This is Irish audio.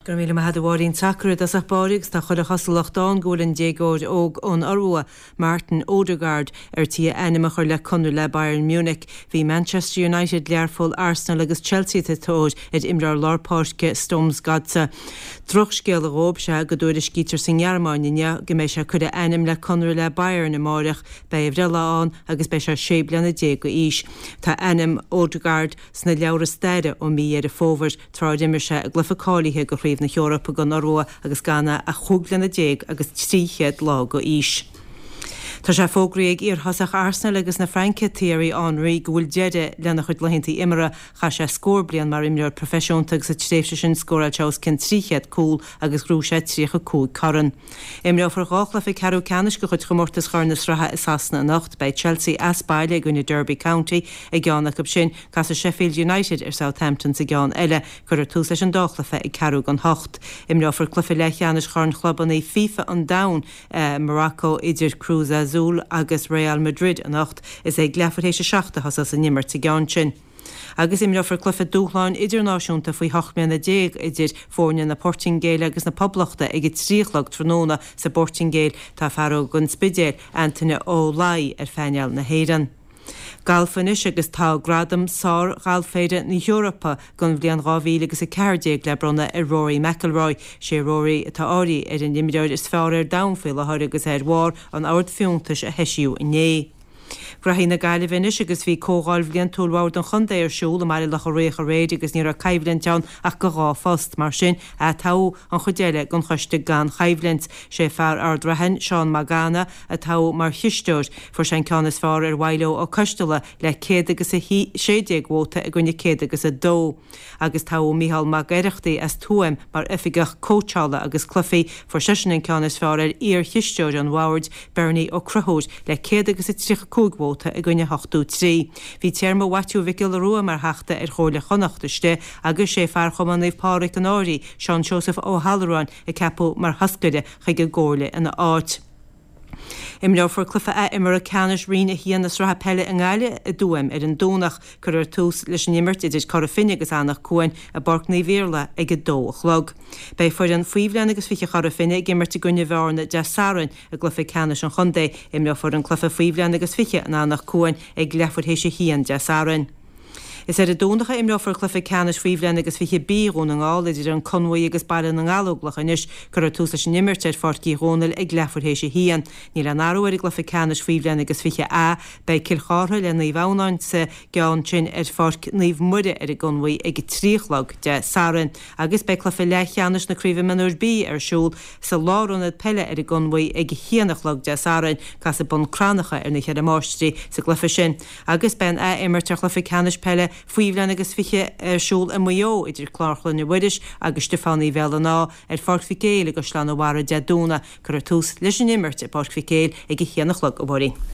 Gur míle me hadháín sacrúd as bárigs tá chud a chaslachtán ggólan dégóid óg ón Arua Martin Odegaard tí enime chuir le conú le Bayern Munich hí Manchester United learfol Arsenal agus Chelsea tóid imrar lápáirce Stoms Gadsa. Droch scéal a rób se go dúir scítar san Gearmáine go mééis se chud a enim le conú le Bayern na máireach bei bhreaán agus bei se sébleanna dé go ís. Tá enim Odegaard sna leabhar steide ó mí ar a fóver tráid immer se a glyfacálíthe go na Europa go Norua agus Ghana a chúglanna déag agus tríchéad lá go ís. Tá sé fógraíag ar thosach Arsenal agus na Franke Thierry Henry go bhfuil deide lena chud lehinntaí imire cha sé scór blian mar imreor profisiúnta agus a tréifse sin scóra teos cin tríchéad cúl agus grú sé trícha cúig caran. Imreor for gáchla fi ceú canis go chud chomórtas charnas ratha is asna nacht bei Chelsea as baile gúna Derby County i gceannach ab sin cas a Sheffield United ar Southampton sa gceann eile chur tús leis an dáchlafa i ceú gan hocht. Imreor for clufa lechanis charn chluban í FIFA an down Morocco idir Cruz Azul agus Real Madrid an nacht is ag glefatéise seachta has as a nimmer te gan sin. Agus imreor for clufa dúchláin idirnáisiúnta faoi 8 idir fórne na Portingale agus na poblachta ag tríchlag tróna sa Portingale tá faró gon spidéil Anthony O'Lai ar féineal na héiran. Galfanis agus tá gradam sár galféide na Europa gon bblion 2000 agus a cardéag le bronna ar Rory McIlroy sé Rory tá áí ar an imimeir is fearr ar downfill a thuir agus ar mhór an áard fiúntais a heisiú inné. Grahí na gaile vinis agus bhí cógáil bblion túlhhair don chundé ar siúla mar le chu réoch a réid agus ní a caiimhlinn teann ach go gá fast mar sin a tá an chudéile gon chuiste gan chaimhlint sé fear ardrahan Seán Magana a tá mar hiisteir for sin ceannas fearr ar bhaile ó coistela le 100 agus a 60 bhóta a gine 100 agus a 2. Agus tá Mícheál Mac Éireachtaí as túim mar ifigach cóteála agus clufií for sin ceannas fearr ar ír hiisteir an bhhaird Bernie ó Cruthóid le 100 agus a 30 i gine 8-3. Bhí tearma watú Vicil Rua mar heachta ar chóirle chonachtaiste agus sé fear chuman éh páric an áirí Sean Joseph O'Halloran i capú mar hascaide chuige gcóirle in áit. Imreor for clufa imar a canis riine híanas ratha pelle an gáile a dúim ar an dónach chur ar tús leis an imirt idir Corofin agus annach cuain a Borcnaí Bhéarla ag a dóchlog. Bei fuir an fuomhlean agus fiche Corofin ag imirt a gunne bhárna de Saran a glufa canis an chundé imreor for an clufa fuomhlean agus fiche an annach cuain ag lefur héise hían de Saran. Is a dónacha imreor for clufa canis fuomhlean agus fiche bírún an gáil idir an conwaí agus bailin an gáloglach inis chur ar tús leis an imirt ar fortcí rónal ag lefur héise hían. Ní an áir ag glufa canis fuomhlean agus fiche a bei Kilchartha le naomh bhánán sa geán sin ar forc naomh muide ar a gunwaí ag tríchlag de Saran agus bei clufa lechanis na críomh manúir bí ar siúl sa lárúnad pelle ar a gunwaí ag hianachlag de Saran cas a bun cranacha ar na chead máistrí sa glufa sin. Agus ben imirt ar clufa canis pelle fuomhlean agus fiche siúl a muo idir Clárchlann na Widish agus Stefánaí Bhellaná ar Porc-Ficéil agus Slann Óhara de Dúna chur tús leis an imirt a Porc-Ficéil ag chéannachlag ó bhí.